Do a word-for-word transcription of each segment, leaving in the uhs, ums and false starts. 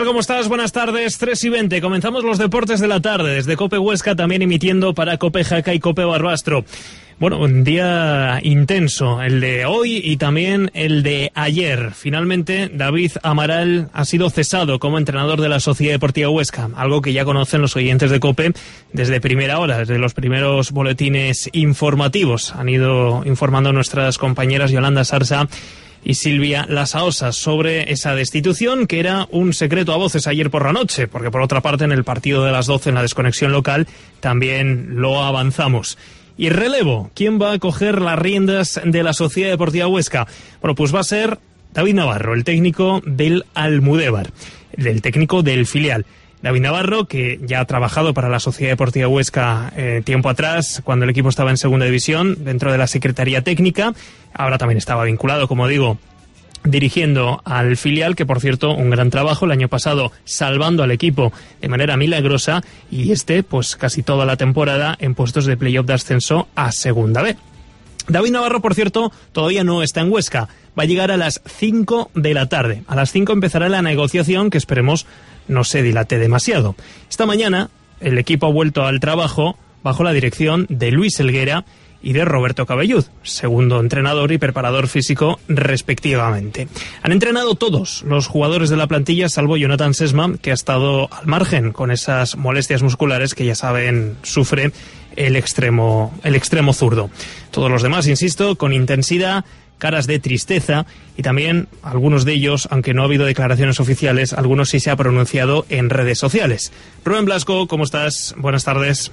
tal? ¿Cómo estás? Buenas tardes, tres y veinte. Comenzamos los deportes de la tarde desde COPE Huesca, también emitiendo para COPE Jaca y COPE Barbastro. Bueno, un día intenso, el de hoy y también el de ayer. Finalmente, David Amaral ha sido cesado como entrenador de la Sociedad Deportiva Huesca, algo que ya conocen los oyentes de COPE desde primera hora, desde los primeros boletines informativos. Han ido informando nuestras compañeras Yolanda Sarsa y Silvia Lasaosas sobre esa destitución, que era un secreto a voces ayer por la noche, porque por otra parte en el partido de las doce en la desconexión local también lo avanzamos. Y relevo, ¿quién va a coger las riendas de la Sociedad Deportiva Huesca? Bueno, pues va a ser David Navarro, el técnico del Almudévar, el técnico del filial. David Navarro, que ya ha trabajado para la Sociedad Deportiva Huesca eh, tiempo atrás, cuando el equipo estaba en segunda división, dentro de la Secretaría Técnica. Ahora también estaba vinculado, como digo, dirigiendo al filial, que por cierto, un gran trabajo el año pasado, salvando al equipo de manera milagrosa, y este, pues casi toda la temporada en puestos de playoff de ascenso a Segunda B. David Navarro, por cierto, todavía no está en Huesca. Va a llegar a las cinco de la tarde. A las cinco empezará la negociación, que esperemos no se dilate demasiado. Esta mañana el equipo ha vuelto al trabajo bajo la dirección de Luis Helguera y de Roberto Cabellud, segundo entrenador y preparador físico respectivamente. Han entrenado todos los jugadores de la plantilla, salvo Jonathan Sesma, que ha estado al margen con esas molestias musculares que ya saben sufre el extremo, el extremo zurdo. Todos los demás, insisto, con intensidad, caras de tristeza, y también algunos de ellos, aunque no ha habido declaraciones oficiales, algunos sí se ha pronunciado en redes sociales. Rubén Blasco, ¿cómo estás? Buenas tardes.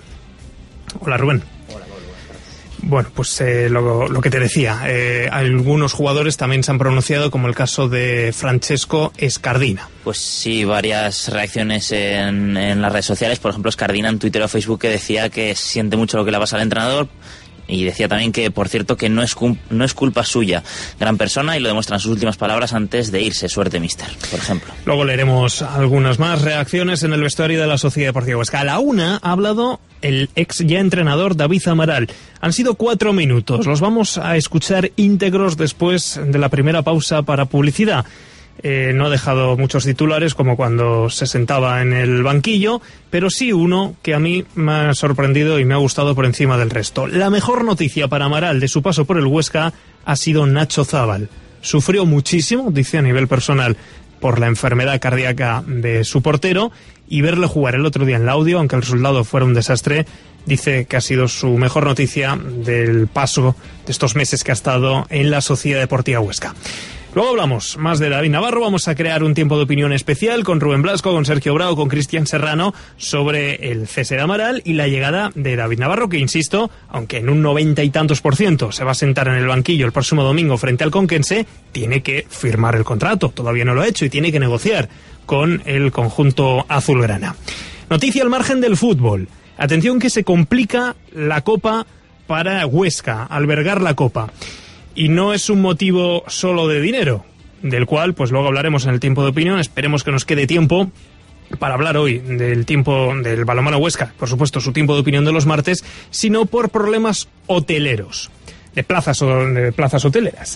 Hola, Rubén. Hola, Pablo, buenas tardes. Bueno, pues eh, lo, lo que te decía, eh, algunos jugadores también se han pronunciado, como el caso de Francesco Escardina. Pues sí, varias reacciones en, en las redes sociales. Por ejemplo, Escardina en Twitter o Facebook, que decía que siente mucho lo que le pasa al entrenador. Y decía también que, por cierto, que no es, no es culpa suya. Gran persona, y lo demuestran sus últimas palabras antes de irse. Suerte, mister, por ejemplo. Luego leeremos algunas más reacciones en el vestuario de la Sociedad Deportiva Huesca. A la una ha hablado el ex ya entrenador David Amaral. Han sido cuatro minutos. Los vamos a escuchar íntegros después de la primera pausa para publicidad. Eh, no ha dejado muchos titulares como cuando se sentaba en el banquillo, pero sí uno que a mí me ha sorprendido y me ha gustado por encima del resto. La mejor noticia para Amaral de su paso por el Huesca ha sido Nacho Zabal. Sufrió muchísimo, dice, a nivel personal, por la enfermedad cardíaca de su portero, y verle jugar el otro día en Laudio, aunque el resultado fuera un desastre, dice que ha sido su mejor noticia del paso de estos meses que ha estado en la Sociedad Deportiva Huesca. Luego hablamos más de David Navarro. Vamos a crear un tiempo de opinión especial con Rubén Blasco, con Sergio Bravo, con Cristian Serrano, sobre el cese de Amaral y la llegada de David Navarro, que, insisto, aunque en un noventa y tantos por ciento se va a sentar en el banquillo el próximo domingo frente al Conquense, tiene que firmar el contrato. Todavía no lo ha hecho y tiene que negociar con el conjunto azulgrana. Noticia al margen del fútbol. Atención, que se complica la Copa para Huesca, albergar la Copa. Y no es un motivo solo de dinero, del cual pues luego hablaremos en el tiempo de opinión. Esperemos que nos quede tiempo para hablar hoy del tiempo del balonmano Huesca, por supuesto su tiempo de opinión de los martes, sino por problemas hoteleros, de plazas, de plazas hoteleras.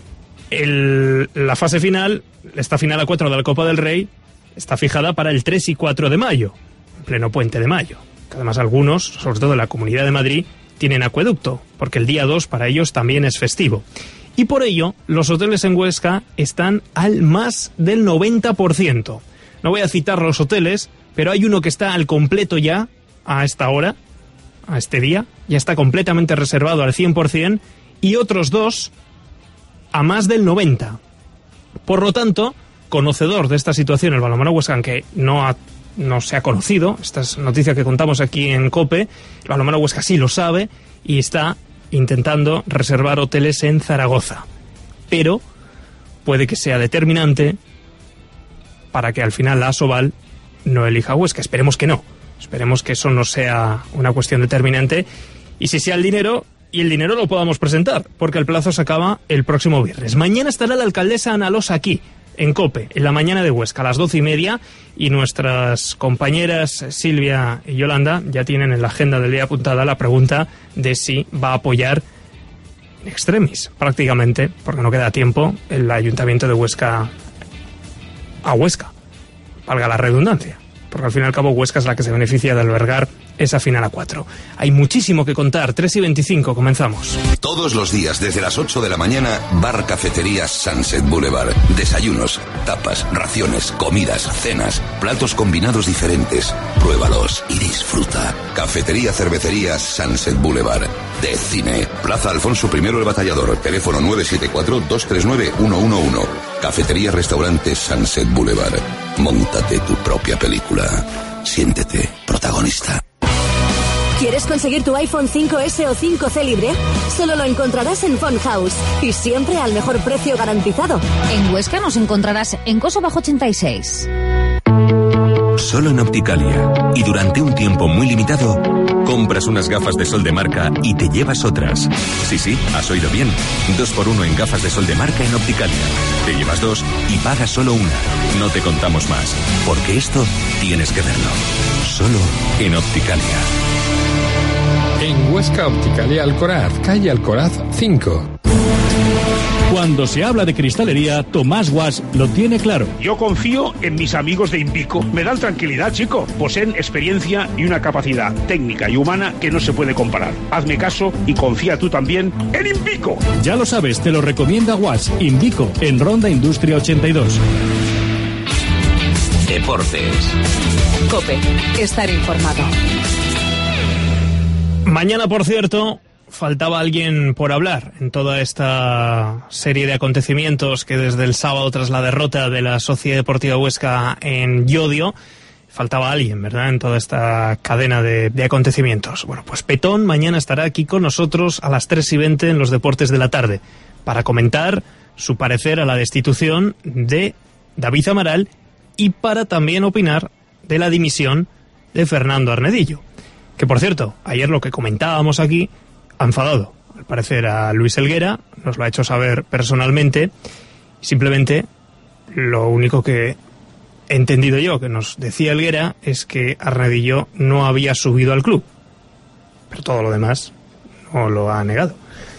El, la fase final, esta final a cuatro de la Copa del Rey, está fijada para el tres y cuatro de mayo, en pleno puente de mayo, que además algunos, sobre todo en la Comunidad de Madrid, tienen acueducto, porque el día dos para ellos también es festivo. Y por ello, los hoteles en Huesca están al más del noventa por ciento. No voy a citar los hoteles, pero hay uno que está al completo ya, a esta hora, a este día, ya está completamente reservado al cien por ciento, y otros dos a más del noventa por ciento. Por lo tanto, conocedor de esta situación, el balonmano Huesca, que no ha no se ha conocido, esta es noticia que contamos aquí en COPE, el balonmano Huesca sí lo sabe y está intentando reservar hoteles en Zaragoza, pero puede que sea determinante para que al final la Asobal no elija Huesca. Esperemos que no, esperemos que eso no sea una cuestión determinante, y si sea el dinero, y el dinero lo podamos presentar, porque el plazo se acaba el próximo viernes. Mañana estará la alcaldesa Ana Losa aquí, en COPE, en la mañana de Huesca, a las doce y media, y nuestras compañeras Silvia y Yolanda ya tienen en la agenda del día apuntada la pregunta de si va a apoyar in extremis, prácticamente, porque no queda tiempo, el Ayuntamiento de Huesca a Huesca. valga la redundancia, porque al fin y al cabo Huesca es la que se beneficia de albergar esa final a cuatro. Hay muchísimo que contar. Tres y veinticinco, comenzamos. Todos los días desde las ocho de la mañana, Bar Cafetería Sunset Boulevard. Desayunos, tapas, raciones, comidas, cenas, platos combinados diferentes. Pruébalos y disfruta. Cafetería Cervecería Sunset Boulevard. De cine. Plaza Alfonso primero el Batallador. Teléfono nueve siete cuatro, dos tres nueve, uno uno uno. Cafetería Restaurante Sunset Boulevard. Móntate tu propia película. Siéntete protagonista. ¿Quieres conseguir tu iPhone cinco ese o cinco ce libre? Solo lo encontrarás en Phone House y siempre al mejor precio garantizado. En Huesca nos encontrarás en Coso Bajo ochenta y seis. Solo en Opticalia y durante un tiempo muy limitado, compras unas gafas de sol de marca y te llevas otras. Sí, sí, has oído bien. Dos por uno en gafas de sol de marca en Opticalia. Te llevas dos y pagas solo una. No te contamos más, porque esto tienes que verlo. Solo en Opticalia. En Huesca, Opticalia Alcoraz, calle Alcoraz cinco. Cuando se habla de cristalería, Tomás Guas lo tiene claro. Yo confío en mis amigos de Invico. Me dan tranquilidad, chico. Poseen experiencia y una capacidad técnica y humana que no se puede comparar. Hazme caso y confía tú también en Invico. Ya lo sabes, te lo recomienda Guas. Invico, en Ronda Industria ochenta y dos. Deportes. COPE. Estar informado. Mañana, por cierto, faltaba alguien por hablar en toda esta serie de acontecimientos que desde el sábado tras la derrota de la Sociedad Deportiva Huesca en Llodio, faltaba alguien, ¿verdad?, en toda esta cadena de, de acontecimientos. Bueno, pues Petón mañana estará aquí con nosotros a las tres y veinte en los Deportes de la Tarde para comentar su parecer a la destitución de David Amaral y para también opinar de la dimisión de Fernando Arnedillo. Que, por cierto, ayer lo que comentábamos aquí ha enfadado, al parecer, a Luis Helguera, nos lo ha hecho saber personalmente. Simplemente, lo único que he entendido yo que nos decía Helguera es que Arnedillo no había subido al club. Pero todo lo demás no lo ha negado.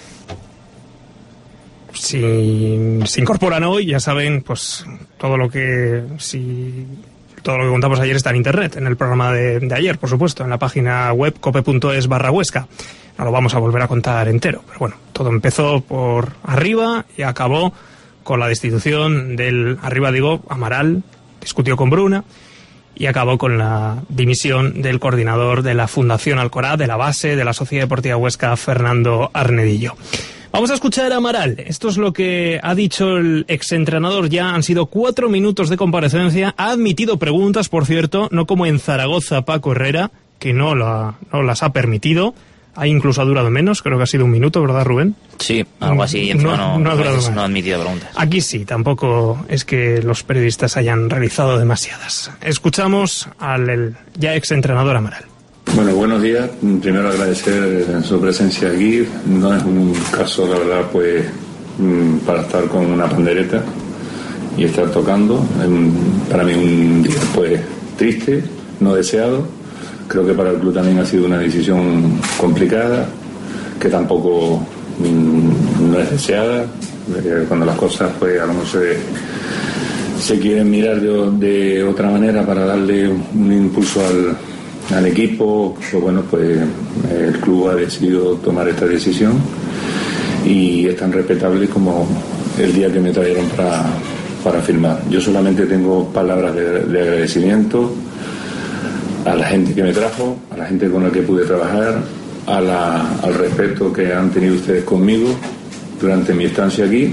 Si se incorporan hoy, ya saben, pues todo lo que... si todo lo que contamos ayer está en internet, en el programa de, de ayer, por supuesto, en la página web cope punto es barra Huesca. No lo vamos a volver a contar entero, pero bueno, todo empezó por arriba y acabó con la destitución del, arriba digo, Amaral, discutió con Bruna y acabó con la dimisión del coordinador de la Fundación Alcoraz, de la base de la Sociedad Deportiva Huesca, Fernando Arnedillo. Vamos a escuchar a Amaral. Esto es lo que ha dicho el exentrenador. Ya han sido cuatro minutos de comparecencia. Ha admitido preguntas, por cierto, no como en Zaragoza Paco Herrera, que no, la, no las ha permitido. Ahí incluso ha durado menos, creo que ha sido un minuto, ¿verdad, Rubén? Sí, algo así, y encima no, no, no, ha, durado más. No ha admitido preguntas. Aquí sí, tampoco es que los periodistas hayan realizado demasiadas. Escuchamos al el ya exentrenador Amaral. Bueno, buenos días. Primero agradecer su presencia aquí. No es un caso, la verdad, pues para estar con una pandereta y estar tocando. Para mí un día, pues, triste, no deseado. Creo que para el club también ha sido una decisión complicada, que tampoco no es deseada. Cuando las cosas, pues, a lo mejor se, se quieren mirar de, de otra manera para darle un impulso al al equipo, pues bueno, pues el club ha decidido tomar esta decisión y es tan respetable como el día que me trajeron para, para firmar. Yo solamente tengo palabras de, de agradecimiento a la gente que me trajo, a la gente con la que pude trabajar, a la, al respeto que han tenido ustedes conmigo durante mi estancia aquí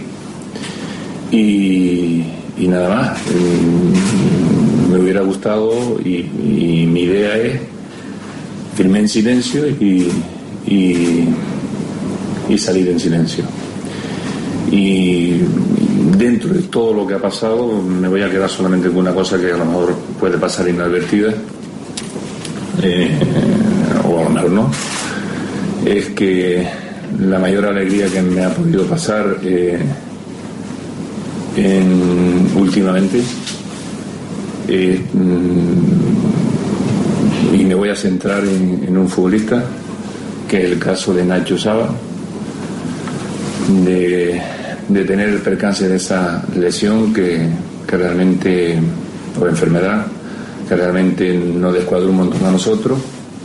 y, y nada más. Me hubiera gustado y, y mi idea es firmar en silencio y, y, y salir en silencio. Y dentro de todo lo que ha pasado me voy a quedar solamente con una cosa que a lo mejor puede pasar inadvertida, eh, o a lo mejor no, es que la mayor alegría que me ha podido pasar eh, en, últimamente Eh, y me voy a centrar en, en un futbolista que es el caso de Nacho Saba, de, de tener el percance de esa lesión que, que realmente por enfermedad, que realmente nos descuadró un montón a nosotros.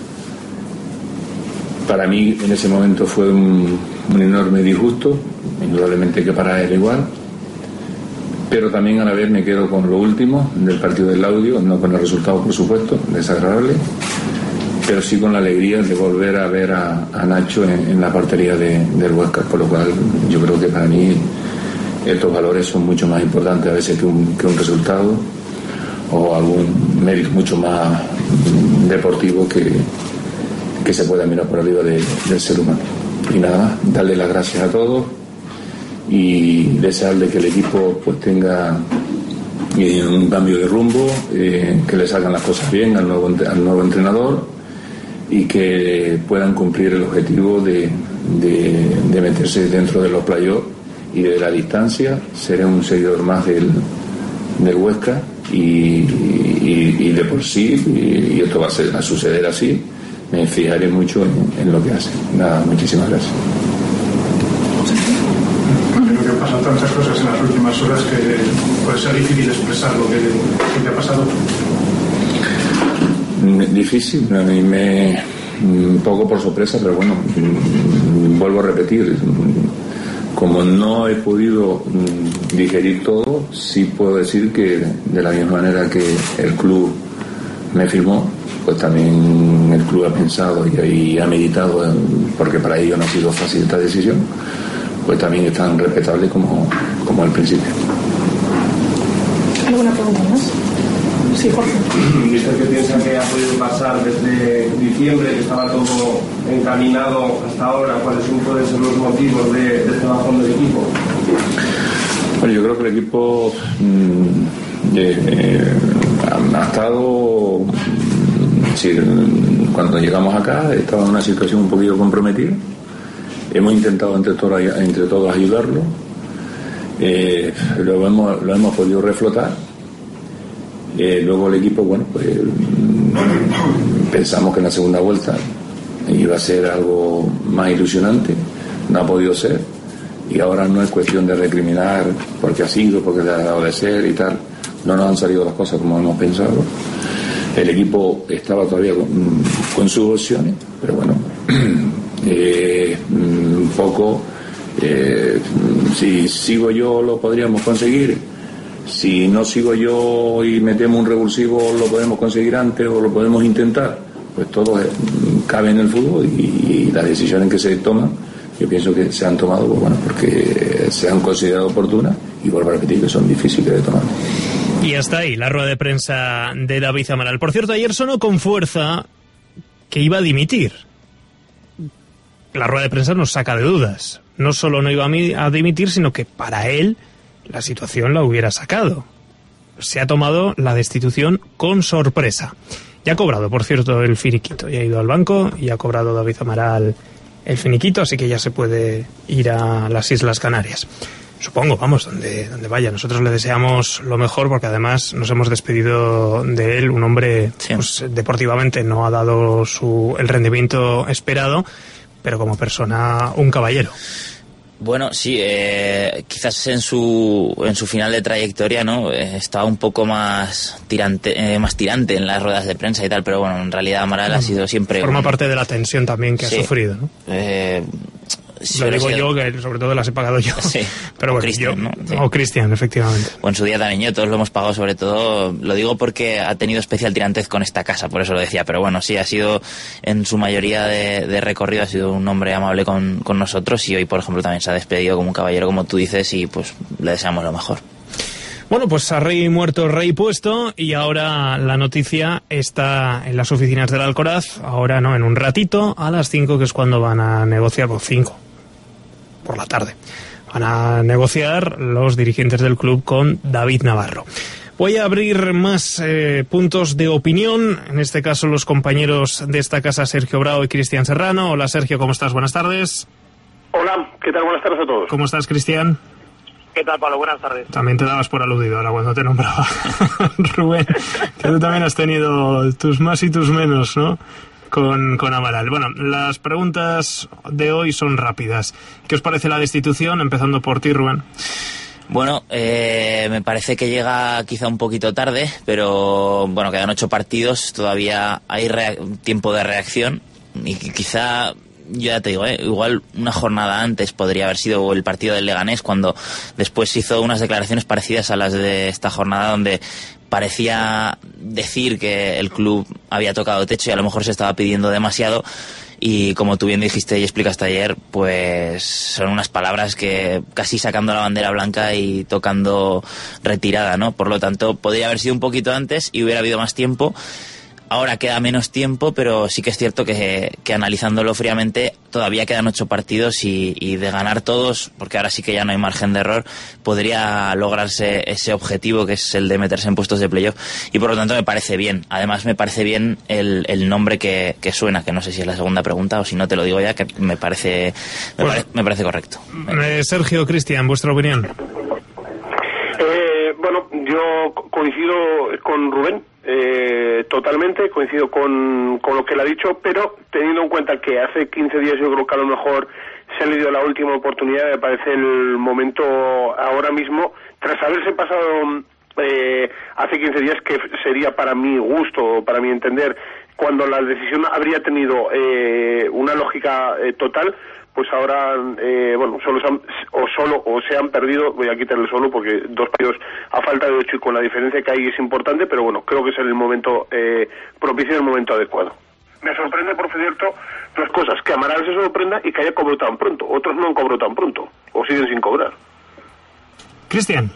Para mí en ese momento fue un, un enorme disgusto, indudablemente que para él igual, pero también a la vez me quedo con lo último del partido del Laudio, no con el resultado por supuesto, desagradable, pero sí con la alegría de volver a ver a, a Nacho en, en la portería de, del Huesca, por lo cual yo creo que para mí estos valores son mucho más importantes a veces que un, que un resultado o algún mérito mucho más deportivo que, que se pueda mirar por arriba de, del ser humano. Y nada más, darle las gracias a todos y desearle que el equipo pues tenga eh, un cambio de rumbo, eh, que le salgan las cosas bien al nuevo, al nuevo entrenador y que puedan cumplir el objetivo de, de, de meterse dentro de los playoffs y de la distancia. Seré un seguidor más del, del Huesca y, y, y de por sí, y, y esto va a, ser, a suceder así, me fijaré mucho en, en lo que hace. Nada, muchísimas gracias. Creo que pasan tantas cosas en las últimas horas que puede ser difícil expresar lo que, que te ha pasado. Difícil, a mí me un poco por sorpresa, pero bueno, vuelvo a repetir, como no he podido digerir todo, sí puedo decir que de la misma manera que el club me firmó, pues también el club ha pensado y, y ha meditado, porque para ello no ha sido fácil esta decisión, pues también es tan respetable como, como al principio. ¿Alguna pregunta más? Sí, Jorge. ¿Viste que piensa que ha podido pasar desde diciembre, que estaba todo encaminado hasta ahora? ¿Cuáles pueden ser los motivos de, de este bajón del equipo? Bueno, yo creo que el equipo mmm, eh, ha estado, sí, cuando llegamos acá estaba en una situación un poquito comprometida. Hemos intentado entre todos, entre todos ayudarlo, eh, lo, hemos, lo hemos podido reflotar. Eh, luego el equipo, bueno, pues pensamos que en la segunda vuelta iba a ser algo más ilusionante, no ha podido ser, y ahora no es cuestión de recriminar porque ha sido, porque le ha dado de ser y tal, no nos han salido las cosas como hemos pensado. El equipo estaba todavía con, con sus opciones, pero bueno, eh, un poco, eh, si sigo yo lo podríamos conseguir. Si no sigo yo y metemos un revulsivo, lo podemos conseguir antes o lo podemos intentar. Pues todo cabe en el fútbol y, y las decisiones que se toman, yo pienso que se han tomado pues bueno, porque se han considerado oportunas y vuelvo a repetir que son difíciles de tomar. Y hasta ahí la rueda de prensa de David Amaral. Por cierto, ayer sonó con fuerza que iba a dimitir. La rueda de prensa nos saca de dudas. No solo no iba a dimitir, sino que para él la situación la hubiera sacado. Se ha tomado la destitución con sorpresa. Ya ha cobrado, por cierto, el finiquito. Ya ha ido al banco y ha cobrado David Amaral el finiquito, así que ya se puede ir a las Islas Canarias. Supongo, vamos, donde, donde vaya. Nosotros le deseamos lo mejor porque además nos hemos despedido de él. Un hombre, sí, pues, deportivamente no ha dado su, el rendimiento esperado, pero como persona, un caballero. Bueno, sí, eh, quizás en su en su final de trayectoria, ¿no? Eh, estaba un poco más tirante, eh, más tirante en las ruedas de prensa y tal, pero bueno, en realidad Amaral bueno, ha sido siempre forma un... parte de la tensión también que sí, ha sufrido, ¿no? Eh, Lo digo yo, que sobre todo las he pagado yo. Sí. Pero bueno, Cristian, yo, ¿no? Sí. O Cristian, efectivamente. O en su día también yo, todos lo hemos pagado sobre todo. Lo digo porque ha tenido especial tirantez con esta casa, por eso lo decía. Pero bueno, sí, ha sido en su mayoría de, de recorrido, ha sido un hombre amable con, con nosotros y hoy, por ejemplo, también se ha despedido como un caballero, como tú dices, y pues le deseamos lo mejor. Bueno, pues a rey muerto, rey puesto, y ahora la noticia está en las oficinas del Alcoraz, ahora no, en un ratito, a las cinco, que es cuando van a negociar, por cinco. por la tarde. Van a negociar los dirigentes del club con David Navarro. Voy a abrir más eh, puntos de opinión, en este caso los compañeros de esta casa, Sergio Bravo y Cristian Serrano. Hola Sergio, ¿cómo estás? Buenas tardes. Hola, ¿qué tal? Buenas tardes a todos. ¿Cómo estás, Cristian? ¿Qué tal, Pablo? Buenas tardes. También te dabas por aludido ahora cuando te nombraba. Rubén, que tú también has tenido tus más y tus menos, ¿no? Con, con Amaral. Bueno, las preguntas de hoy son rápidas. ¿Qué os parece la destitución? Empezando por ti, Rubén. Bueno, eh, me parece que llega quizá un poquito tarde, pero bueno, quedan ocho partidos, todavía hay tiempo de reacción y quizá, yo ya te digo, eh, igual una jornada antes podría haber sido el partido del Leganés, cuando después hizo unas declaraciones parecidas a las de esta jornada, donde parecía decir que el club había tocado techo y a lo mejor se estaba pidiendo demasiado. Y como tú bien dijiste y explicaste ayer, pues son unas palabras que casi sacando la bandera blanca y tocando retirada, ¿no? Por lo tanto, podría haber sido un poquito antes y hubiera habido más tiempo. Ahora queda menos tiempo, pero sí que es cierto que, que analizándolo fríamente todavía quedan ocho partidos y, y de ganar todos, porque ahora sí que ya no hay margen de error, podría lograrse ese objetivo que es el de meterse en puestos de playoff, y por lo tanto me parece bien. Además me parece bien el, el nombre que, que suena, que no sé si es la segunda pregunta o si no te lo digo ya, que me parece me, bueno, pare, me parece correcto. Eh, Sergio, Cristian, vuestra opinión. Eh, bueno, yo coincido con Rubén. Eh, totalmente, coincido con, con lo que él ha dicho, pero teniendo en cuenta que hace quince días yo creo que a lo mejor se le dio la última oportunidad, me parece el momento ahora mismo, tras haberse pasado eh, hace quince días, que sería para mi gusto, para mi entender, cuando la decisión habría tenido eh, una lógica eh, total, pues ahora, eh, bueno, solo se han, o solo o se han perdido, voy a quitarle solo porque dos partidos a falta de ocho y con la diferencia que hay es importante, pero bueno, creo que es el momento eh, propicio y el momento adecuado. Me sorprende, por cierto, dos cosas, que Amaral se sorprenda y que haya cobrado tan pronto, otros no han cobrado tan pronto, o siguen sin cobrar. Cristian.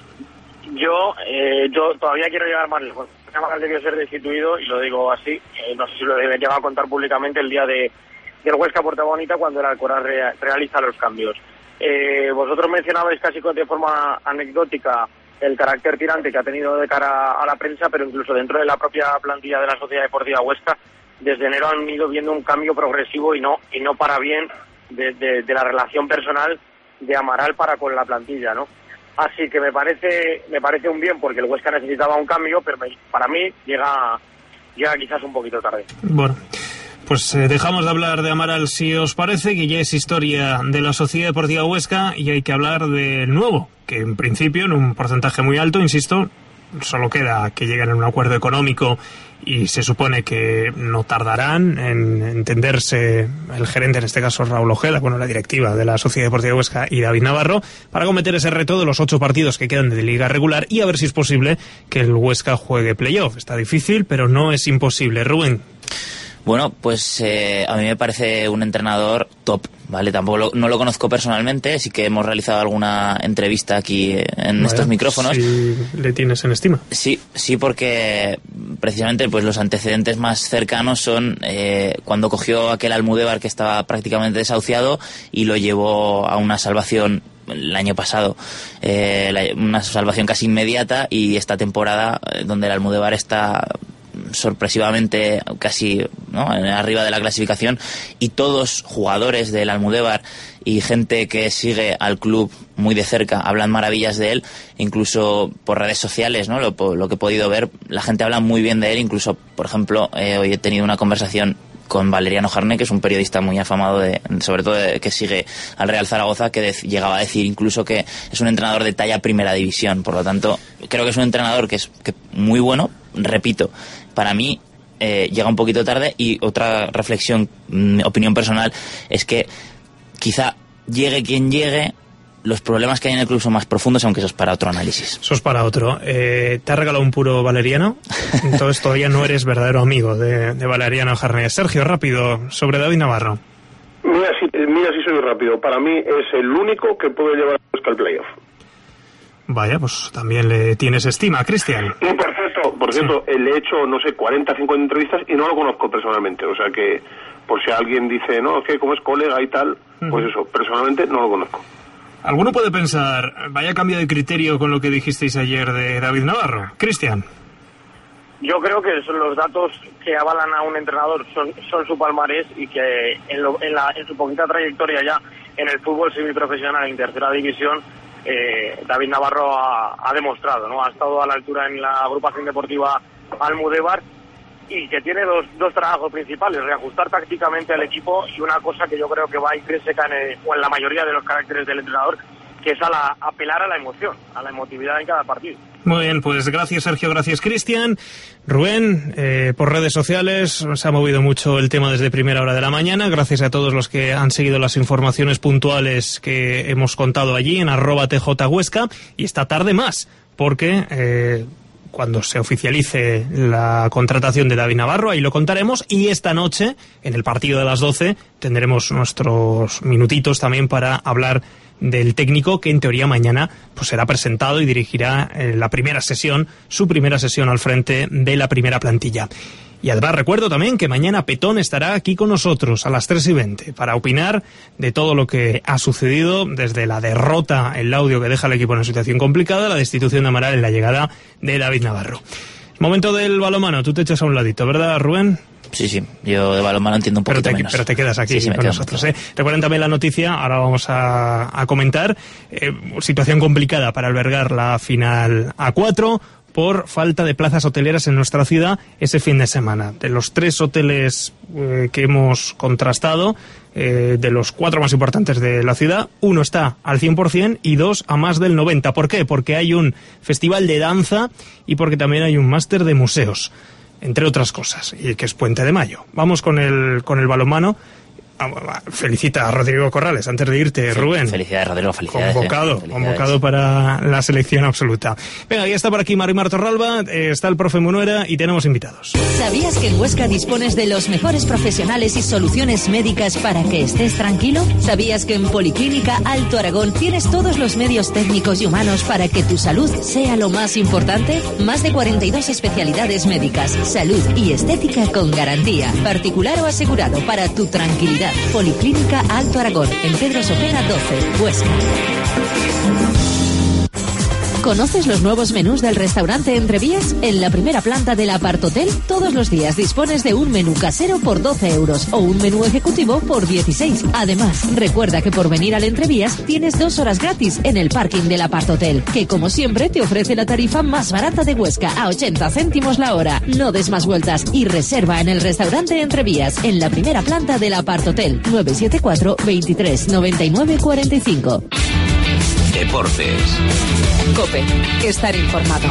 Yo, eh, yo todavía quiero llegar más lejos. Amaral debió ser destituido, y lo digo así, eh, no sé si lo he llegado a contar públicamente el día de del Huesca Porta Bonita, cuando el Alcoraz re, realiza los cambios. Eh, vosotros mencionabais casi de forma anecdótica el carácter tirante que ha tenido de cara a la prensa, pero incluso dentro de la propia plantilla de la Sociedad Deportiva Huesca, desde enero han ido viendo un cambio progresivo y no y no para bien de, de, de la relación personal de Amaral para con la plantilla, ¿no? Así que me parece me parece un bien, porque el Huesca necesitaba un cambio, pero me, para mí llega llega quizás un poquito tarde. Bueno, pues eh, dejamos de hablar de Amaral, si os parece, que ya es historia de la Sociedad Deportiva Huesca, y hay que hablar del nuevo, que en principio en un porcentaje muy alto, insisto, solo queda que lleguen a un acuerdo económico, y se supone que no tardarán en entenderse el gerente, en este caso Raúl Ojeda, bueno, la directiva de la Sociedad Deportiva Huesca y David Navarro, para cometer ese reto de los ocho partidos que quedan de liga regular y a ver si es posible que el Huesca juegue playoff. Está difícil, pero no es imposible. Rubén. Bueno, pues eh, a mí me parece un entrenador top, ¿vale? Tampoco lo, no lo conozco personalmente, sí que hemos realizado alguna entrevista aquí en Vaya, estos micrófonos. Si le tienes en estima. Sí, sí, porque precisamente pues los antecedentes más cercanos son eh, cuando cogió aquel Almudévar que estaba prácticamente desahuciado y lo llevó a una salvación el año pasado, eh, la, una salvación casi inmediata, y esta temporada eh, donde el Almudévar está sorpresivamente casi, ¿no?, arriba de la clasificación, y todos jugadores del Almudévar y gente que sigue al club muy de cerca hablan maravillas de él, incluso por redes sociales, ¿no? Lo, lo que he podido ver, la gente habla muy bien de él. Incluso, por ejemplo, eh, hoy he tenido una conversación con Valeriano Jarné, que es un periodista muy afamado, de, sobre todo de, que sigue al Real Zaragoza, que de, llegaba a decir incluso que es un entrenador de talla primera división. Por lo tanto, creo que es un entrenador que es que muy bueno. Repito, para mí eh, llega un poquito tarde. Y otra reflexión, mm, opinión personal, es que quizá llegue quien llegue, los problemas que hay en el club son más profundos, aunque eso es para otro análisis. Eso es para otro. Eh, ¿Te ha regalado un puro Valeriano? Entonces todavía no eres verdadero amigo de, de Valeriano Jarné. Sergio, rápido, sobre David Navarro. Mira si, mira si soy rápido. Para mí es el único que puede llevar a al playoff. Vaya, pues también le tienes estima, Cristian. Y por cierto, por cierto, sí. Le he hecho, no sé, cuarenta, cincuenta entrevistas y no lo conozco personalmente. O sea que, por si alguien dice, no, es que como es colega y tal, uh-huh. Pues eso, personalmente no lo conozco. Alguno puede pensar, vaya cambio de criterio con lo que dijisteis ayer de David Navarro. Cristian. Yo creo que son los datos que avalan a un entrenador, son, son su palmarés, y que en, lo, en, la, en su poquita trayectoria ya en el fútbol semiprofesional en tercera división, eh, David Navarro ha, ha demostrado, ¿no? Ha estado a la altura en la agrupación deportiva Almudévar, y que tiene dos, dos trabajos principales: reajustar tácticamente al equipo, y una cosa que yo creo que va intrínseca en, el, o en la mayoría de los caracteres del entrenador, que es a la, apelar a la emoción, a la emotividad en cada partido. Muy bien, pues gracias Sergio, gracias Cristian. Rubén, eh, por redes sociales se ha movido mucho el tema desde primera hora de la mañana. Gracias a todos los que han seguido las informaciones puntuales que hemos contado allí en arroba tjhuesca. Y esta tarde más, porque eh, cuando se oficialice la contratación de David Navarro, ahí lo contaremos. Y esta noche, en el partido de las doce, tendremos nuestros minutitos también para hablar del técnico que en teoría mañana pues será presentado y dirigirá eh, la primera sesión, su primera sesión al frente de la primera plantilla. Y además recuerdo también que mañana Petón estará aquí con nosotros a las tres y veinte para opinar de todo lo que ha sucedido desde la derrota en Laudio que deja al equipo en una situación complicada, la destitución de Amaral en la llegada de David Navarro. Momento del balonmano, tú te echas a un ladito, ¿verdad, Rubén? Sí, sí, yo de balonmano entiendo un poquito pero te, menos. Pero te quedas aquí sí, sí, con nosotros. ¿eh? Recuerden también la noticia, ahora vamos a, a comentar, eh, situación complicada para albergar la final A cuatro por falta de plazas hoteleras en nuestra ciudad ese fin de semana. De los tres hoteles eh, que hemos contrastado, eh, de los cuatro más importantes de la ciudad, uno está al cien por ciento y dos a más del noventa por ciento. ¿Por qué? Porque hay un festival de danza y porque también hay un máster de museos, entre otras cosas, y que es Puente de Mayo. Vamos con el con el balonmano. Felicita a Rodrigo Corrales antes de irte, Rubén. Felicidades, Rodrigo, felicidades. Convocado, eh. felicidades. convocado para la selección absoluta. Venga, ya está por aquí Marimar Torralba, eh, está el profe Munuera y tenemos invitados. ¿Sabías que en Huesca dispones de los mejores profesionales y soluciones médicas para que estés tranquilo? ¿Sabías que en Policlínica Alto Aragón tienes todos los medios técnicos y humanos para que tu salud sea lo más importante? Más de cuarenta y dos especialidades médicas, salud y estética con garantía, particular o asegurado, para tu tranquilidad. Policlínica Alto Aragón, en Pedro Sopena doce, Huesca. ¿Conoces los nuevos menús del restaurante Entrevías? En la primera planta del Apartotel, todos los días dispones de un menú casero por doce euros o un menú ejecutivo por dieciséis. Además, recuerda que por venir al Entrevías tienes dos horas gratis en el parking del Apartotel, que como siempre te ofrece la tarifa más barata de Huesca, a ochenta céntimos la hora. No des más vueltas y reserva en el restaurante Entrevías, en la primera planta del Apartotel, nueve siete cuatro, veintitrés, noventa y nueve, cuarenta y cinco. Deportes. COPE, estar informado.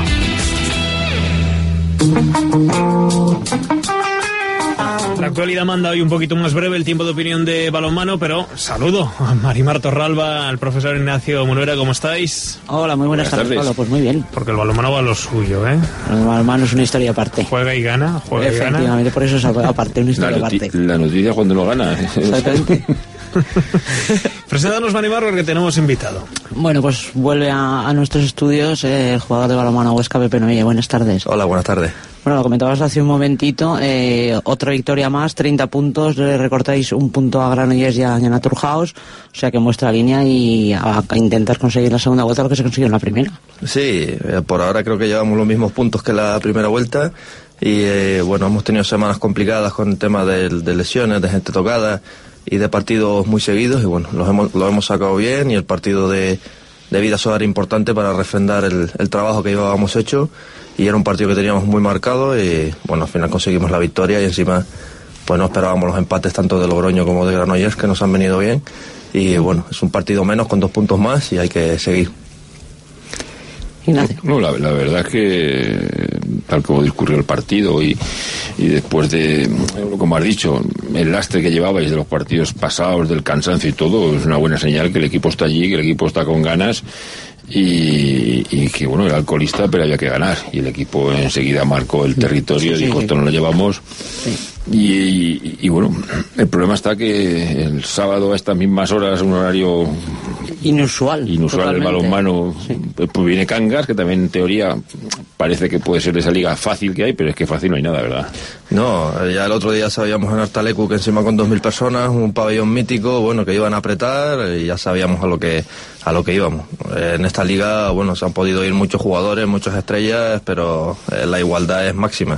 La actualidad manda hoy un poquito más breve el tiempo de opinión de balonmano, pero saludo a Marimar Torralba, al profesor Ignacio Munuera, ¿cómo estáis? Hola, muy buenas, buenas tardes, Pablo. Pues muy bien. Porque el balonmano va a lo suyo, ¿eh? El balonmano es una historia aparte. Juega y gana, juega y gana. Efectivamente, por eso es aparte, una historia la aparte. La noticia cuando lo gana. Exactamente. Preséntanos, Marimar, porque tenemos invitado. Bueno, pues vuelve a, a nuestros estudios eh, el jugador de balonmano Huesca, Pepe Noelle. Buenas tardes. Hola, buenas tardes. Bueno, lo comentabas hace un momentito, eh, otra victoria más, treinta puntos, le recortáis un punto a Granollers y a Naturhaus, o sea que muestra línea y a, a intentar conseguir la segunda vuelta lo que se consiguió en la primera. Sí, eh, por ahora creo que llevamos los mismos puntos que la primera vuelta y eh, bueno, hemos tenido semanas complicadas con el tema de, de lesiones, de gente tocada y de partidos muy seguidos y bueno, los hemos, lo hemos sacado bien y el partido de, de Vidasoa era importante para refrendar el, el trabajo que llevábamos hecho y era un partido que teníamos muy marcado y bueno, al final conseguimos la victoria y encima pues no esperábamos los empates tanto de Logroño como de Granollers que nos han venido bien y bueno, es un partido menos con dos puntos más y hay que seguir. Ignacio. No, la, la verdad es que tal como discurrió el partido y, y después de, como has dicho, el lastre que llevabais de los partidos pasados, del cansancio y todo, es una buena señal que el equipo está allí, que el equipo está con ganas y, y que bueno, era alcoholista pero había que ganar y el equipo enseguida marcó el territorio, sí, dijo sí, esto no lo llevamos sí. y, y, y bueno, el problema está que el sábado a estas mismas horas, un horario inusual inusual el balonmano, sí. Pues viene Cangas, que también en teoría parece que puede ser esa liga fácil que hay, pero es que fácil no hay nada, ¿verdad? No, ya el otro día sabíamos en Artalecu que encima con dos mil personas, un pabellón mítico, bueno, que iban a apretar y ya sabíamos a lo que a lo que íbamos. En esta liga, bueno, se han podido ir muchos jugadores, muchas estrellas, pero la igualdad es máxima.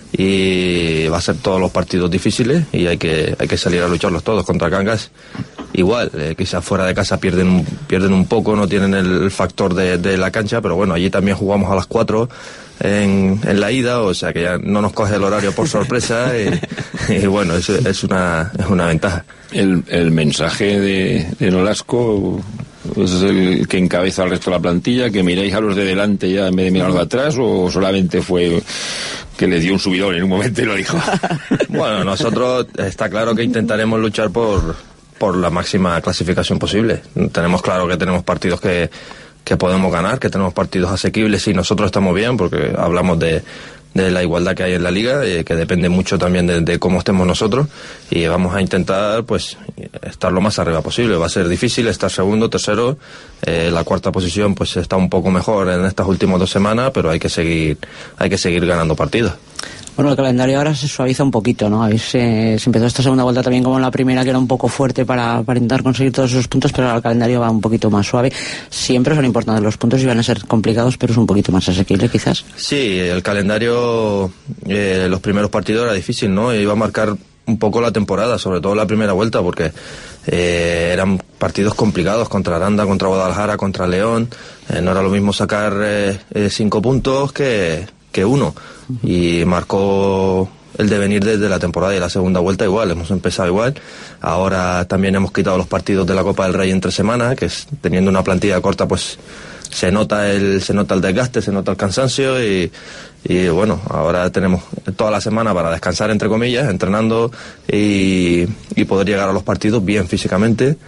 Y va a ser todos los partidos difíciles y hay que hay que salir a lucharlos todos contra Cangas. Igual, eh, quizás fuera de casa pierden un, pierden un poco, no tienen el, el factor de, de la cancha, pero bueno, allí también jugamos a las cuatro en, en la ida, o sea que ya no nos coge el horario por sorpresa y, y bueno, es, es, una, es una ventaja. El, el mensaje de, de Nolasco ¿Es el que encabeza al resto de la plantilla? ¿Que miráis a los de delante ya en vez de mirar a los de atrás? ¿O solamente fue que le dio un subidón en un momento y lo dijo? Bueno, nosotros está claro que intentaremos luchar por, por la máxima clasificación posible. Tenemos claro que tenemos partidos que, que podemos ganar, que tenemos partidos asequibles y nosotros estamos bien, porque hablamos de de la igualdad que hay en la liga, eh, que depende mucho también de, de cómo estemos nosotros, y vamos a intentar pues estar lo más arriba posible. Va a ser difícil estar segundo, tercero, eh, la cuarta posición pues está un poco mejor en estas últimas dos semanas, pero hay que seguir hay que seguir ganando partidos. Bueno, el calendario ahora se suaviza un poquito, ¿no? Habéis, eh, se empezó esta segunda vuelta también como en la primera, que era un poco fuerte para, para intentar conseguir todos esos puntos, pero ahora el calendario va un poquito más suave. Siempre son importantes los puntos y van a ser complicados, pero es un poquito más asequible, quizás. Sí, el calendario, eh, los primeros partidos era difícil, ¿no? Iba a marcar un poco la temporada, sobre todo la primera vuelta, porque eh, eran partidos complicados contra Aranda, contra Guadalajara, contra León. Eh, no era lo mismo sacar eh, eh, cinco puntos que... que uno, y marcó el devenir desde la temporada, y la segunda vuelta igual, hemos empezado igual. Ahora también hemos quitado los partidos de la Copa del Rey entre semana, que es, teniendo una plantilla corta pues se nota el se nota el desgaste, se nota el cansancio, y, y bueno, ahora tenemos toda la semana para descansar, entre comillas, entrenando y, y poder llegar a los partidos bien físicamente,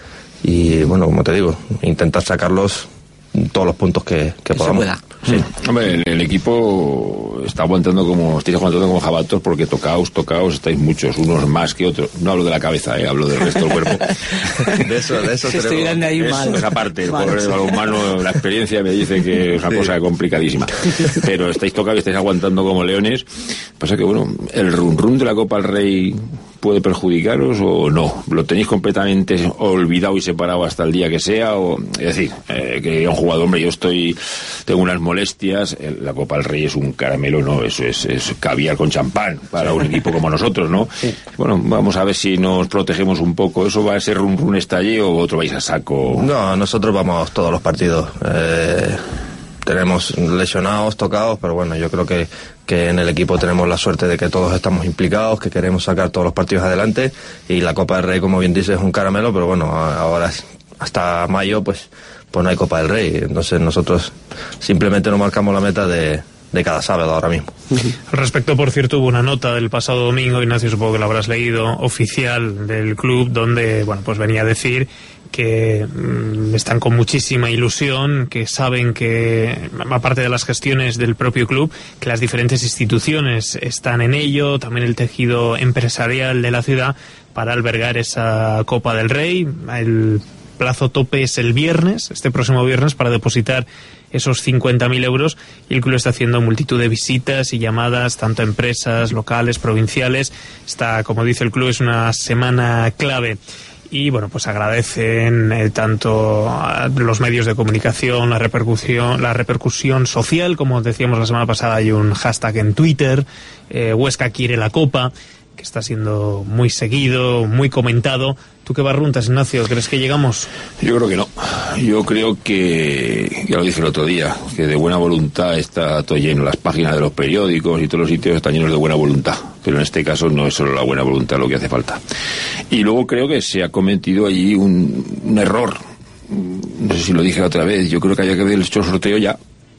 y bueno, como te digo, intentar sacarlos todos los puntos que, que, que podamos. Se pueda. Sí. Hombre, el, el equipo está aguantando como estáis aguantando como jabatos, porque tocaos, tocaos, estáis muchos, unos más que otros. No hablo de la cabeza, eh, hablo del resto del cuerpo. de eso, de eso. Se estuvieran de ahí es, mal. Esa parte, el poder del balonmano, la experiencia me dice que es una sí. cosa complicadísima. Pero estáis tocados y estáis aguantando como leones. Pasa que, bueno, el run run de la Copa del Rey puede perjudicaros o no. Lo tenéis completamente olvidado y separado hasta el día que sea, o es decir, eh, que un jugador, hombre, yo estoy tengo unas molestias, la Copa del Rey es un caramelo, no, eso es, es caviar con champán para un equipo como nosotros, ¿no? Sí. Bueno, vamos a ver si nos protegemos un poco. ¿Eso va a ser run run está allí o otro vais a saco? No, nosotros vamos todos los partidos. Eh, tenemos lesionados, tocados, pero bueno, yo creo que que en el equipo tenemos la suerte de que todos estamos implicados, que queremos sacar todos los partidos adelante, y la Copa del Rey, como bien dices, es un caramelo, pero bueno, ahora hasta mayo pues pues no hay Copa del Rey, entonces nosotros simplemente nos marcamos la meta de, de cada sábado ahora mismo. Al respecto, por cierto, hubo una nota del pasado domingo, Ignacio, supongo que la habrás leído, oficial del club, donde bueno pues venía a decir que mmm, están con muchísima ilusión, que saben que, aparte de las gestiones del propio club, que las diferentes instituciones están en ello, también el tejido empresarial de la ciudad, para albergar esa Copa del Rey. El plazo tope es el viernes, este próximo viernes, para depositar esos cincuenta mil euros, y el club está haciendo multitud de visitas y llamadas, tanto a empresas locales, provinciales. Está, como dice el club, es una semana clave. Y bueno, pues agradecen eh, tanto a los medios de comunicación, la repercusión, la repercusión social, como decíamos la semana pasada, hay un hashtag en Twitter, eh, Huesca quiere la Copa, que está siendo muy seguido, muy comentado. ¿Tú qué barruntas, Ignacio? ¿Crees que llegamos? Yo creo que no. Yo creo que, ya lo dije el otro día, que de buena voluntad está todo lleno. Las páginas de los periódicos y todos los sitios están llenos de buena voluntad. Pero en este caso no es solo la buena voluntad lo que hace falta. Y luego creo que se ha cometido allí un, un error. No sé si lo dije la otra vez. Yo creo que había que haber hecho el sorteo ya.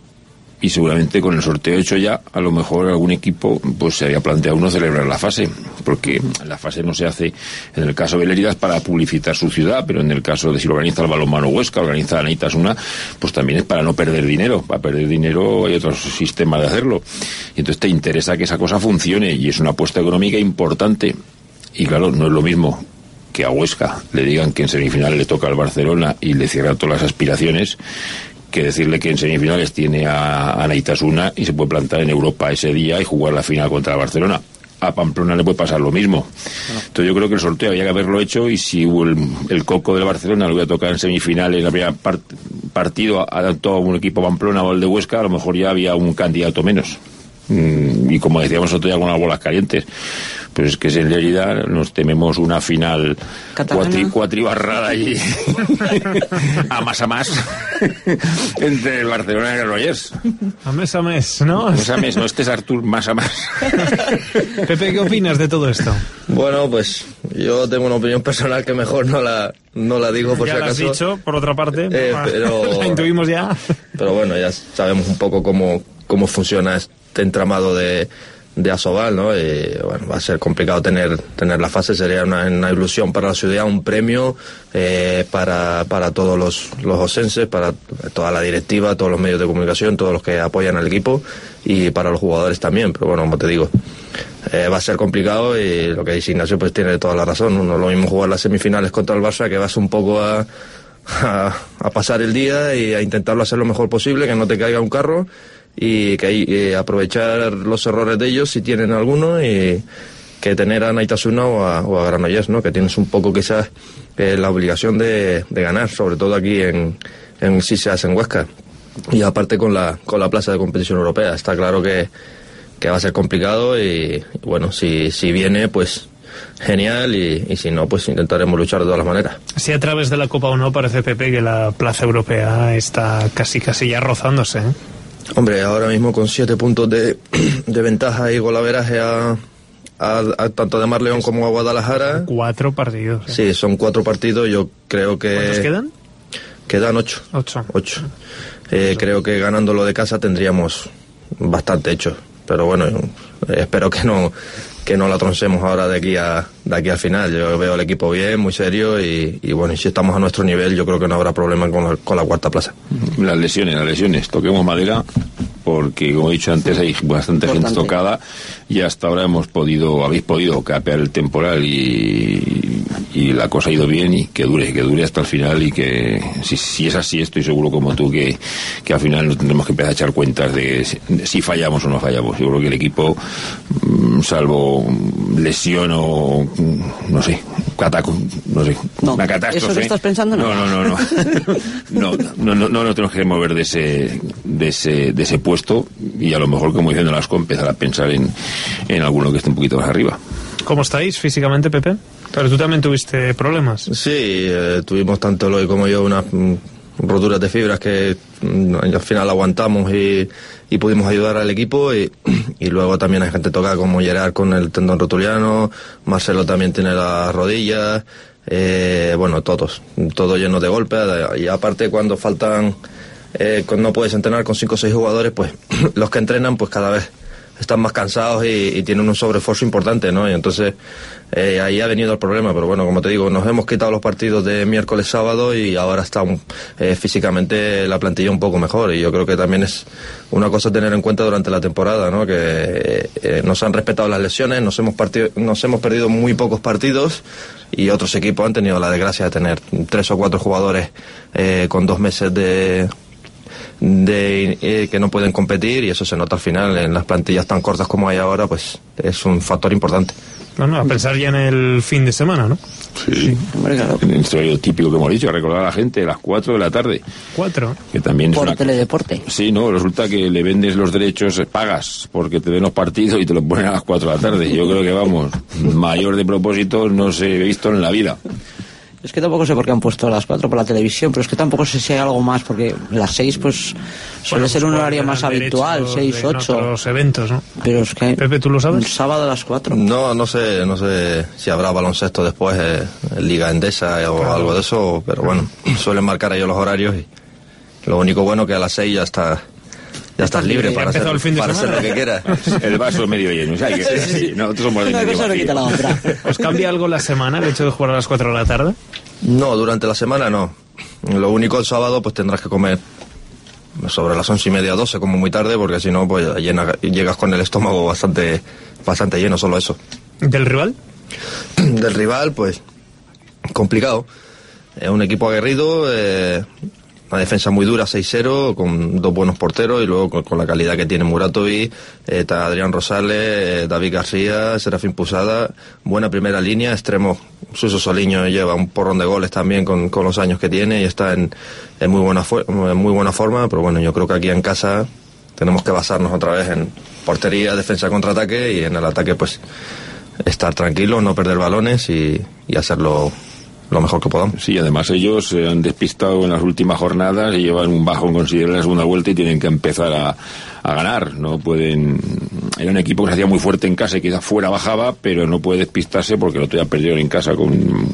Y seguramente con el sorteo hecho ya, a lo mejor algún equipo pues se había planteado uno celebrar la fase, porque la fase no se hace, en el caso de Léridas, para publicitar su ciudad, pero en el caso de si lo organiza el Balonmano Huesca, organiza la Neitasuna, pues también es para no perder dinero. Para perder dinero hay otros sistemas de hacerlo. Y entonces te interesa que esa cosa funcione, y es una apuesta económica importante. Y claro, no es lo mismo que a Huesca le digan que en semifinal le toca al Barcelona y le cierran todas las aspiraciones, que decirle que en semifinales tiene a, a Neitasuna y se puede plantar en Europa ese día y jugar la final contra el Barcelona. A Pamplona le puede pasar lo mismo. Bueno. Entonces yo creo que el sorteo había que haberlo hecho, y si el, el coco del Barcelona lo voy a tocar en semifinales, habría part, partido a todo un equipo Pamplona o el de Huesca, a lo mejor ya había un candidato menos. Mm, y como decíamos otro día con las bolas calientes, Pues es que en realidad nos tememos una final cuatri, cuatribarrada allí a más a más entre el Barcelona y el Granollers. A mes a mes, ¿no? A mes a mes, no, este es Artur más a más. Pepe, ¿qué opinas de todo esto? Bueno, pues yo tengo una opinión personal que mejor no la, no la digo por ya si acaso. Ya lo has dicho, por otra parte, eh, pero, la intuimos ya. Pero bueno, ya sabemos un poco cómo, cómo funciona este entramado de, de Asobal, ¿no? Y, bueno, va a ser complicado tener, tener la fase, sería una, una ilusión para la ciudad, un premio eh, para, para todos los, los osenses, para toda la directiva, todos los medios de comunicación, todos los que apoyan al equipo y para los jugadores también, pero bueno, como te digo, eh, va a ser complicado y lo que dice Ignacio pues tiene toda la razón. Uno lo mismo jugar las semifinales contra el Barça, que vas un poco a, a, a pasar el día y a intentarlo hacer lo mejor posible, que no te caiga un carro y que y aprovechar los errores de ellos si tienen alguno, y que tener a Naitasuna o a, o a Granollers, ¿no? Que tienes un poco quizás eh, la obligación de, de ganar, sobre todo aquí en, en Sisas, en Huesca, y aparte con la con la plaza de competición europea. Está claro que, que va a ser complicado y, y bueno, si, si viene pues genial, y, y si no pues intentaremos luchar de todas las maneras. Si a través de la Copa o no, parece, Pepe, que la plaza europea está casi casi ya rozándose, ¿eh? Hombre, ahora mismo con siete puntos de, de ventaja y golaveraje a, a, a tanto de Mar León como a Guadalajara. Cuatro partidos. ¿eh? Sí, son cuatro partidos. Yo creo que... ¿Cuántos quedan? Quedan ocho. Ocho. Ocho. Eh, creo que ganando lo de casa tendríamos bastante hecho. Pero bueno, eh, espero que no que no la troncemos ahora de aquí a de aquí al final. Yo veo al equipo bien, muy serio, y, y bueno, y si estamos a nuestro nivel, yo creo que no habrá problema con la, con la cuarta plaza. Las lesiones, las lesiones, toquemos madera, porque como he dicho antes hay bastante Importante. gente tocada y hasta ahora hemos podido, habéis podido capear el temporal y, y la cosa ha ido bien, y que dure, que dure hasta el final, y que si, si es así, estoy seguro como tú que, que al final no tendremos que empezar a echar cuentas de, de si fallamos o no fallamos. Yo creo que el equipo, salvo lesión o no sé, cataco, no sé, no, una catástrofe. ¿Eso que estás pensando? No, no, no, no. No, no, no, no, no tenemos que mover de ese, de ese, de ese puesto, y a lo mejor, como diciendo Lasco, empezar a pensar en, en alguno que esté un poquito más arriba. ¿Cómo estáis físicamente, Pepe? Pero tú también tuviste problemas. Sí, eh, tuvimos tanto Eloy como yo unas mm, roturas de fibras que mm, al final aguantamos y, y pudimos ayudar al equipo, y, y luego también hay gente tocada como Gerard con el tendón rotuliano, Marcelo también tiene las rodillas, eh, bueno, todos, todo lleno de golpes, y aparte cuando faltan, eh, cuando no puedes entrenar con cinco o seis jugadores, pues los que entrenan pues cada vez están más cansados y, y tienen un sobreesfuerzo importante, ¿no? Y entonces eh, ahí ha venido el problema, pero bueno, como te digo, nos hemos quitado los partidos de miércoles, sábado, y ahora está un, eh, físicamente la plantilla un poco mejor, y yo creo que también es una cosa a tener en cuenta durante la temporada, ¿no? Que eh, nos han respetado las lesiones, nos hemos, partido, nos hemos perdido muy pocos partidos, y otros equipos han tenido la desgracia de tener tres o cuatro jugadores eh, con dos meses de... de eh, que no pueden competir, y eso se nota al final en las plantillas tan cortas como hay ahora, pues es un factor importante. Bueno, a pensar ya en el fin de semana, ¿no? Sí, sí. Hombre, claro. En el horario típico que hemos dicho, recordar a la gente, a las cuatro de la tarde. ¿Cuatro? Que también por es una... teledeporte. Sí, no, resulta que le vendes los derechos, pagas porque te den los partidos y te los ponen a las cuatro de la tarde. Yo creo que, vamos, mayor de propósito no se he visto en la vida. Es que tampoco sé por qué han puesto a las cuatro por la televisión, pero es que tampoco sé si hay algo más, porque las seis pues suele bueno, ser un horario más habitual, seis, ocho. Los eventos, ¿no? Pero es que... Pepe, ¿tú lo sabes? El sábado a las cuatro. No, no sé, no sé si habrá baloncesto después, eh, Liga Endesa o claro. algo de eso, pero bueno, suelen marcar ellos los horarios, y lo único bueno que a las seis ya está... Ya estás libre para, hacer, el fin de para hacer lo que quieras. El vaso medio lleno. O sea, que, sí, sí, nosotros somos de medio vacío. ¿Os cambia algo la semana el hecho de jugar a las cuatro de la tarde? No, durante la semana no. Lo único, el sábado pues tendrás que comer sobre las once y media, doce, como muy tarde, porque si no pues llena, llegas con el estómago bastante, bastante lleno, solo eso. ¿Del rival? Del rival, pues complicado. Es un equipo aguerrido, eh, una defensa muy dura, seis cero, con dos buenos porteros, y luego con, con la calidad que tiene Muratovic, eh, Adrián Rosales, eh, David García, Serafín Pusada, buena primera línea, extremo. Suso Soliño lleva un porrón de goles también con, con los años que tiene, y está en, en, muy buena en muy buena forma, pero bueno, yo creo que aquí en casa tenemos que basarnos otra vez en portería, defensa, contraataque, y en el ataque pues estar tranquilos, no perder balones y, y hacerlo lo mejor que podamos. Sí, además ellos se han despistado en las últimas jornadas y llevan un bajón considerable en la segunda vuelta y tienen que empezar a, a ganar. No pueden. Era un equipo que se hacía muy fuerte en casa y quizás fuera bajaba, pero no puede despistarse porque el otro día perdieron en casa con.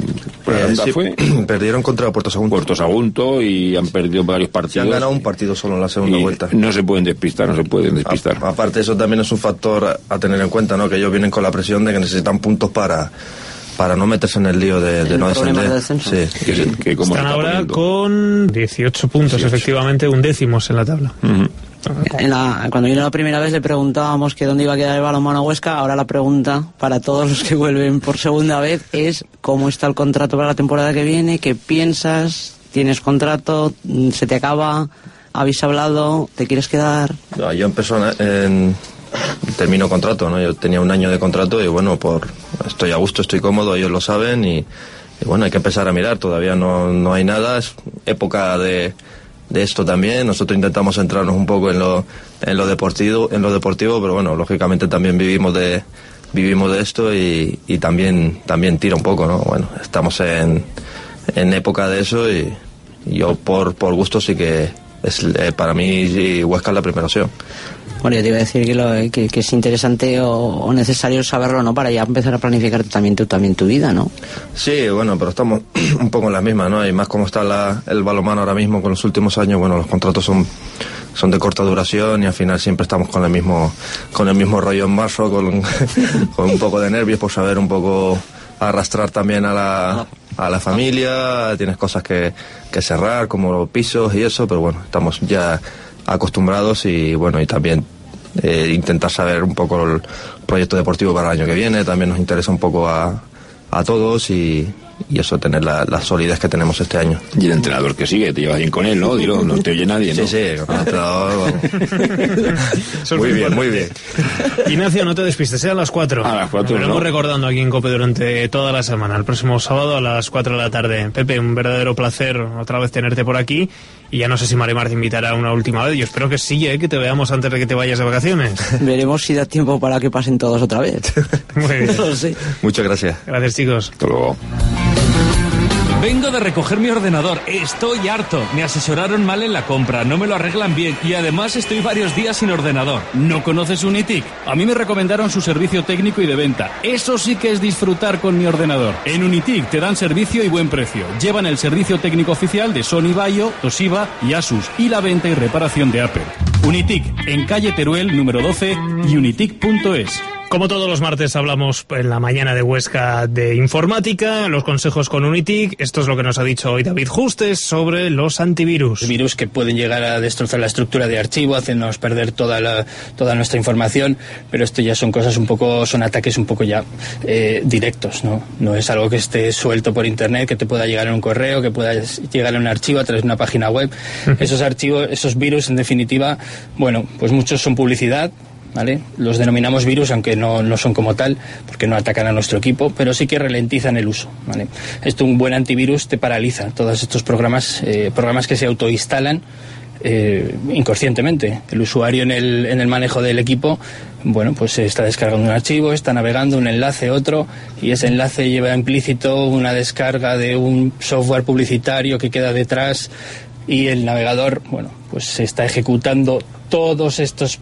Eh, sí, fue? Perdieron contra Puerto Sagunto. Puerto Sagunto y han perdido varios partidos. Se han ganado un partido solo en la segunda vuelta. No se pueden despistar, no se pueden despistar. A, aparte, eso también es un factor a, a tener en cuenta, ¿no? Que ellos vienen con la presión de que necesitan puntos para. para no meterse en el lío de, de no descender. De sí. que, que como están está ahora poniendo. Con dieciocho puntos, dieciocho. Efectivamente, undécimos en la tabla. Uh-huh. En la, cuando vino la primera vez le preguntábamos que dónde iba a quedar el balonmano Huesca. Ahora la pregunta para todos los que vuelven por segunda vez es cómo está el contrato para la temporada que viene, qué piensas, tienes contrato, se te acaba, habéis hablado, te quieres quedar. No, yo empezó en... termino contrato, ¿no? Yo tenía un año de contrato y bueno, por estoy a gusto, estoy cómodo, ellos lo saben y, y bueno, hay que empezar a mirar, todavía no, no hay nada, es época de, de esto también, nosotros intentamos centrarnos un poco en lo, en lo deportivo, en lo deportivo, pero bueno, lógicamente también vivimos de vivimos de esto y, y también también tira un poco, ¿no? Bueno, estamos en, en época de eso y, y yo por, por gusto sí que es, eh, para mí Huesca es la primera opción. Bueno, yo te iba a decir que, lo, que, que es interesante o, o necesario saberlo, ¿no? Para ya empezar a planificar también tu, también tu vida, ¿no? Sí, bueno, pero estamos un poco en la misma, ¿no? Y más como está la, el balonmano ahora mismo con los últimos años, bueno, los contratos son, son de corta duración y al final siempre estamos con el mismo, con el mismo rollo en marzo, con, con un poco de nervios por saber un poco arrastrar también a la, a la familia, tienes cosas que, que cerrar, como pisos y eso, pero bueno, estamos ya acostumbrados y bueno, y también eh, intentar saber un poco el proyecto deportivo para el año que viene, también nos interesa un poco a, a todos y, y eso, tener la, la solidez que tenemos este año. Y el entrenador que sigue, te llevas bien con él, ¿no? Dilo, no te oye nadie, ¿no? Sí, sí, con el entrenador, muy bien, muy bien. Ignacio, no te despistes, sea a las cuatro. A las cuatro, Lo ¿no? vamos recordando aquí en COPE durante toda la semana, el próximo sábado a las cuatro de la tarde. Pepe, un verdadero placer otra vez tenerte por aquí. Y ya no sé si Marimar te invitará una última vez. Yo espero que sí, ¿eh? Que te veamos antes de que te vayas de vacaciones. Veremos si da tiempo para que pasen todos otra vez. Muy bien. No lo sé. Muchas gracias. Gracias, chicos. Hasta luego. Vengo de recoger mi ordenador. Estoy harto. Me asesoraron mal en la compra, no me lo arreglan bien y además estoy varios días sin ordenador. ¿No conoces Unitic? A mí me recomendaron su servicio técnico y de venta. Eso sí que es disfrutar con mi ordenador. En Unitic te dan servicio y buen precio. Llevan el servicio técnico oficial de Sony Vaio, Toshiba y Asus y la venta y reparación de Apple. Unitic, en calle Teruel número doce y unitic punto es. Como todos los martes hablamos en la mañana de Huesca de informática, los consejos con Unitic. Esto es lo que nos ha dicho hoy David Justes sobre los antivirus. Virus que pueden llegar a destrozar la estructura de archivo, hacernos perder toda la, toda nuestra información, pero esto ya son cosas un poco, son ataques un poco ya eh, directos, ¿no? No es algo que esté suelto por internet, que te pueda llegar en un correo, que pueda llegar en un archivo a través de una página web. Esos archivos, esos virus, en definitiva, bueno, pues muchos son publicidad, ¿vale? Los denominamos virus, aunque no, no son como tal, porque no atacan a nuestro equipo, pero sí que ralentizan el uso, ¿vale? Esto, un buen antivirus te paraliza todos estos programas, eh, programas que se autoinstalan eh, inconscientemente. El usuario en el, en el manejo del equipo, bueno, pues se está descargando un archivo, está navegando un enlace, otro, y ese enlace lleva implícito una descarga de un software publicitario que queda detrás, y el navegador, bueno, pues se está ejecutando todos estos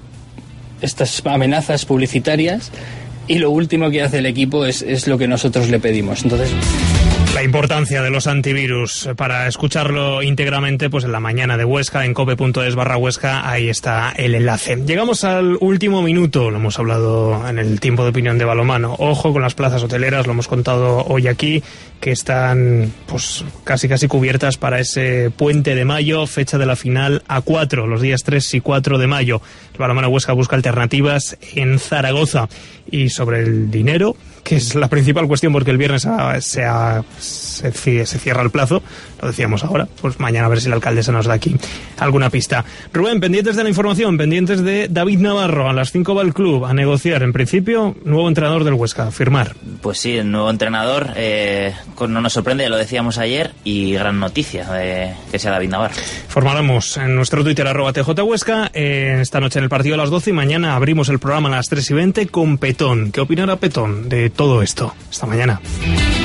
estas amenazas publicitarias, y lo último que hace el equipo es, es lo que nosotros le pedimos. Entonces, la importancia de los antivirus. Para escucharlo íntegramente, pues en la mañana de Huesca, en cope punto es barra Huesca, ahí está el enlace. Llegamos al último minuto, lo hemos hablado en el tiempo de opinión de balonmano. Ojo con las plazas hoteleras, lo hemos contado hoy aquí, que están pues casi casi cubiertas para ese puente de mayo, fecha de la final a cuatro, los días tres y cuatro de mayo. El balonmano Huesca busca alternativas en Zaragoza. Y sobre el dinero, que es la principal cuestión, porque el viernes ha, se, ha, se, se cierra el plazo, lo decíamos ahora, pues mañana a ver si la alcaldesa nos da aquí alguna pista. Rubén, pendientes de la información, pendientes de David Navarro, a las cinco va el club a negociar, en principio, nuevo entrenador del Huesca, firmar. Pues sí, el nuevo entrenador, eh, no nos sorprende, lo decíamos ayer, y gran noticia de que sea David Navarro. Informaremos en nuestro Twitter, arroba T J Huesca, eh, esta noche en el partido a las doce, y mañana abrimos el programa a las tres y veinte con Petón. ¿Qué opinará Petón de todo esto. Hasta mañana.